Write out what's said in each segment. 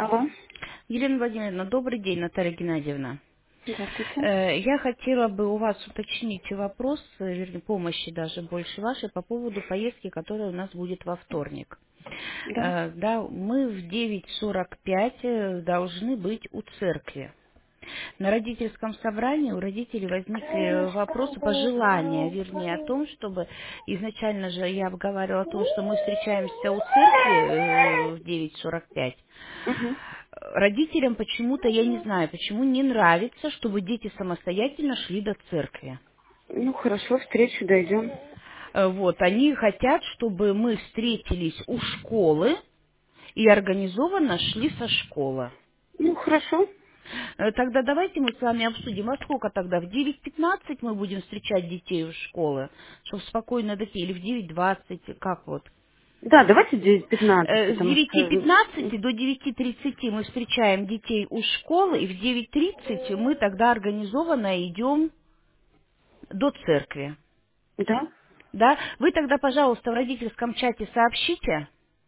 Алло. Елена Владимировна, добрый день, Наталья Геннадьевна. Здравствуйте. Я хотела бы у вас уточнить вопрос, вернее, помощи даже больше вашей по поводу поездки, которая у нас будет во вторник. Да. Да, мы в 9:45 должны быть у церкви. На родительском собрании у родителей возникли вопросы, пожелания, вернее, о том, чтобы изначально же я обговаривала о том, что мы встречаемся у церкви в 9:45. Угу. Родителям почему-то, я не знаю, почему не нравится, чтобы дети самостоятельно шли до церкви. Ну, хорошо, встречу дойдем. Вот, они хотят, чтобы мы встретились у школы и организованно шли со школы. Ну, хорошо. Тогда давайте мы с вами обсудим, во сколько тогда? В 9:15 мы будем встречать детей у школы, чтобы спокойно дойти, или в 9:20, как вот? Да, давайте 9:15, С потому что... 9:15 до 9:30 мы встречаем детей у школы, и в 9:30 мы тогда организованно идем до церкви. Да, Да? Вы тогда, пожалуйста, в родительском чате сообщите,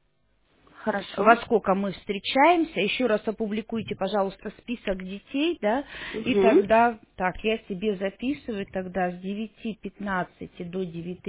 во хорошо. сколько мы встречаемся. Еще раз опубликуйте, пожалуйста, список детей, да, и Угу. тогда, так, я себе записываю тогда с 9:15 до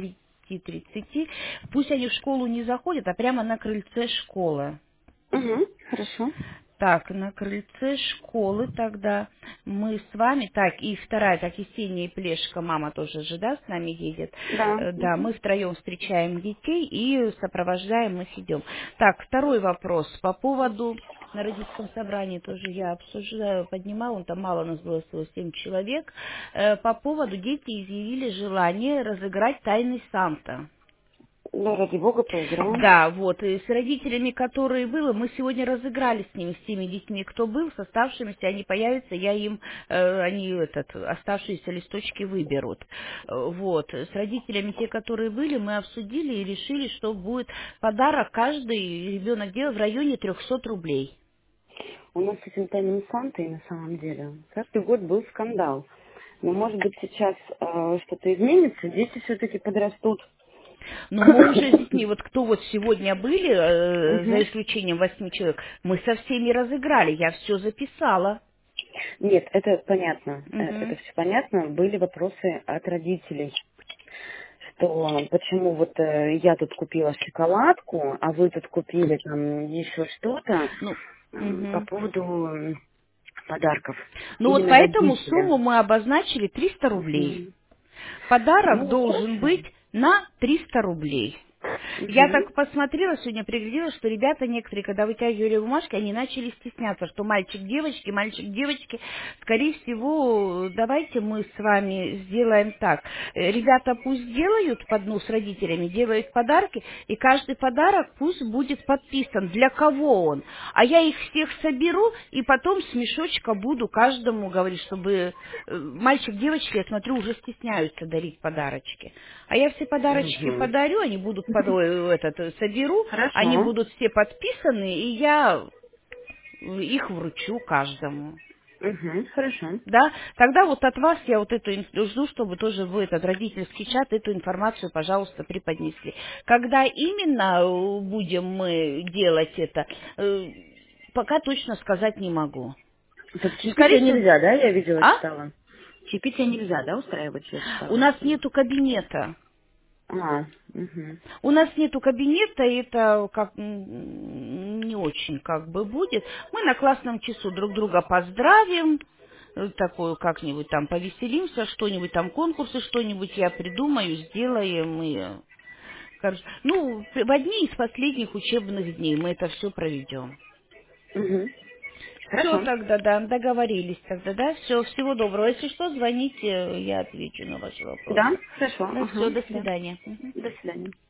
9:30. Пусть они в школу не заходят, а прямо на крыльце школы. Угу. Хорошо. Так, на крыльце школы тогда мы с вами, так, и вторая, так, Есения и Плешка, мама тоже же, да, с нами едет. Да. Да, Угу. мы втроем встречаем детей и сопровождаем их, идем. Так, второй вопрос по поводу, на родительском собрании тоже я обсуждаю, поднимала, там мало нас было, всего 7 человек, по поводу, дети изъявили желание разыграть «Тайный Санта». Да, ради бога, поиграем. Да, вот, и с родителями, которые было, мы сегодня разыграли с ними, с теми детьми, кто был, с оставшимися, они появятся, я им, они оставшиеся листочки выберут. Вот, с родителями, те, которые были, мы обсудили и решили, что будет подарок, каждый ребенок делает в районе 300 рублей. У нас с этим тайным Сантой, на самом деле, каждый год был скандал. Но, может быть, сейчас что-то изменится, дети все-таки подрастут. Но мы уже с детьми, вот кто вот сегодня были, за Мгм. исключением 8 человек, мы со всеми разыграли, я все записала. Нет, это понятно. Это Мгм. все понятно. Были вопросы от родителей, что почему вот я тут купила шоколадку, а вы тут купили там еще что-то Ну, по мгм. поводу подарков. Ну вот Именно поэтому родителям. сумму мы обозначили 300 рублей. Мгм. Подарок Ну, должен хорошо. быть на 300 рублей. Я Мгм. так посмотрела, сегодня пригляделась, что ребята некоторые, когда вытягивали бумажки, они начали стесняться, что мальчик девочки. Скорее всего, давайте мы с вами сделаем так. Ребята пусть делают под с родителями, делают подарки, и каждый подарок пусть будет подписан, для кого он. А я их всех соберу, и потом с мешочка буду каждому говорить, чтобы мальчик, девочки, я смотрю, уже стесняются дарить подарочки. А я все подарочки Мгм. подарю, они будут соберу, они Хорошо. будут все подписаны, и я их вручу каждому. Мгм. Хорошо. Да, тогда вот от вас я вот эту жду, чтобы тоже вы этот родительский чат, эту информацию, пожалуйста, преподнесли. Когда именно будем мы делать это, пока точно сказать не могу. Так Скорее чаепитие всего, нельзя, да? Я видела, а? читала. Чаепитие нельзя, да, устраивать, я У читала. нас нету кабинета. Угу. У нас нету кабинета, и это как не очень как бы будет. Мы на классном часу друг друга поздравим, такую как-нибудь там повеселимся, что-нибудь там, конкурсы, что-нибудь я придумаю, сделаем. И, ну, в одни из последних учебных дней мы это все проведем. Угу. Все Хорошо. тогда, да, договорились тогда, да, все, всего доброго. Если что, звоните, я отвечу на ваши вопросы. Да, хорошо. Да, все, Ага, до да. свидания. Мгм. До свидания.